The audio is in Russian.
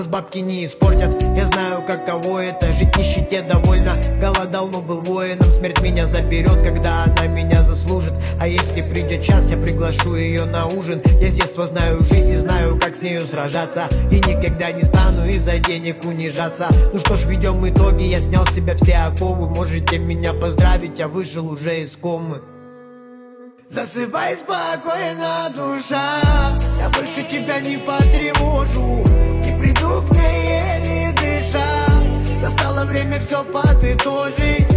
бабки не испортят. Я знаю, каково это жить в нищете довольно. Голодал, но был воином. Смерть меня заберет, когда она меня заслужит. А если придет час, я приглашу ее на ужин. Я с детства знаю жизнь и знаю, как с нею сражаться. И никогда не стану из-за денег унижаться. Ну что ж, ведем итоги. Я снял с себя все оковы. Можете меня поздравить, я вышел уже из комы. Засыпай спокойно, душа. Я больше тебя не потревожу. Не приду к ней еле дыша. Настало время все подытожить.